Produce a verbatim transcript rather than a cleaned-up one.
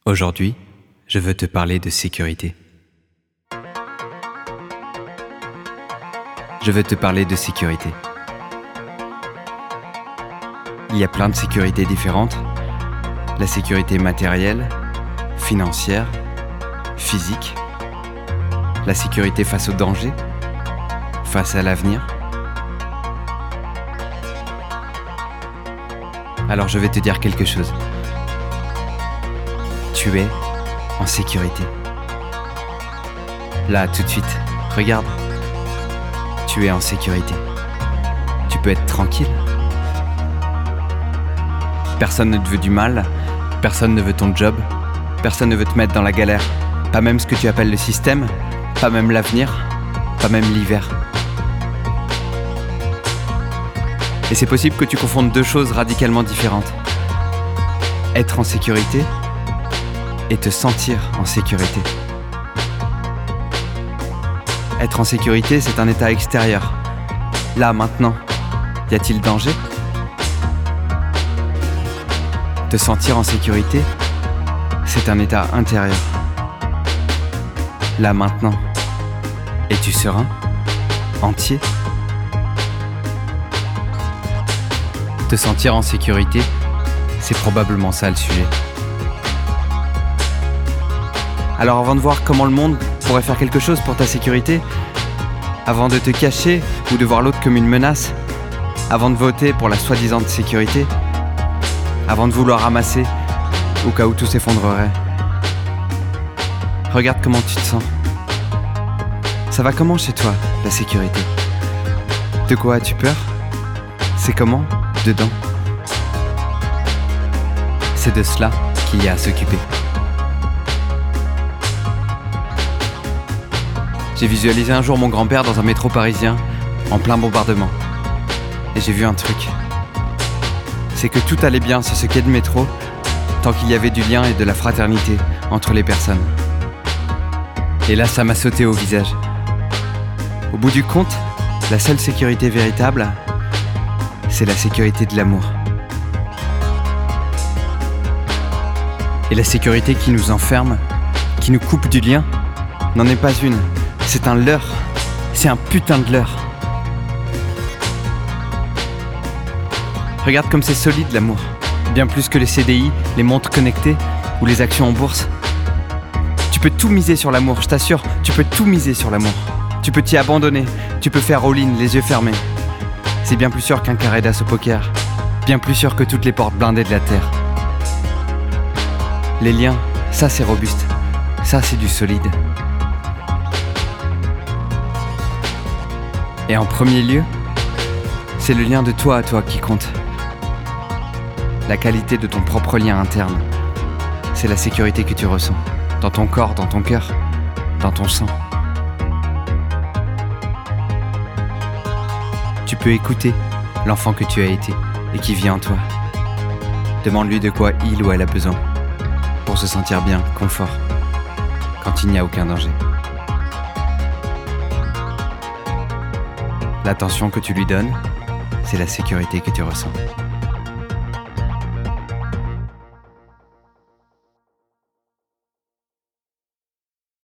Aujourd'hui, je veux te parler de sécurité. Je veux te parler de sécurité. Il y a plein de sécurités différentes. La sécurité matérielle, financière, physique. La sécurité face au danger, face à l'avenir. Alors je vais te dire quelque chose. Tu es en sécurité. Là, tout de suite, regarde. Tu es en sécurité. Tu peux être tranquille. Personne ne te veut du mal. Personne ne veut ton job. Personne ne veut te mettre dans la galère. Pas même ce que tu appelles le système. Pas même l'avenir. Pas même l'hiver. Et c'est possible que tu confondes deux choses radicalement différentes. Être en sécurité et te sentir en sécurité. Être en sécurité, c'est un état extérieur. Là, maintenant, y a-t-il danger ? Te sentir en sécurité, c'est un état intérieur. Là, maintenant, es-tu serein ? Entier ? Te sentir en sécurité, c'est probablement ça le sujet. Alors avant de voir comment le monde pourrait faire quelque chose pour ta sécurité, avant de te cacher ou de voir l'autre comme une menace, avant de voter pour la soi-disant sécurité, avant de vouloir ramasser au cas où tout s'effondrerait, regarde comment tu te sens. Ça va comment chez toi, la sécurité ? De quoi as-tu peur ? C'est comment ? Dedans. C'est de cela qu'il y a à s'occuper. J'ai visualisé un jour mon grand-père dans un métro parisien, en plein bombardement. Et j'ai vu un truc. C'est que tout allait bien sur ce quai de métro, tant qu'il y avait du lien et de la fraternité entre les personnes. Et là, ça m'a sauté au visage. Au bout du compte, la seule sécurité véritable, c'est la sécurité de l'amour. Et la sécurité qui nous enferme, qui nous coupe du lien, n'en est pas une. C'est un leurre. C'est un putain de leurre. Regarde comme c'est solide l'amour. Bien plus que les C D I, les montres connectées ou les actions en bourse. Tu peux tout miser sur l'amour, je t'assure. Tu peux tout miser sur l'amour. Tu peux t'y abandonner. Tu peux faire all-in, les yeux fermés. C'est bien plus sûr qu'un carré d'as au poker. Bien plus sûr que toutes les portes blindées de la terre. Les liens, ça c'est robuste. Ça c'est du solide. Et en premier lieu, c'est le lien de toi à toi qui compte. La qualité de ton propre lien interne. C'est la sécurité que tu ressens. Dans ton corps, dans ton cœur, dans ton sang. Tu peux écouter l'enfant que tu as été et qui vit en toi. Demande-lui de quoi il ou elle a besoin pour se sentir bien, confort, quand il n'y a aucun danger. L'attention que tu lui donnes, c'est la sécurité que tu ressens.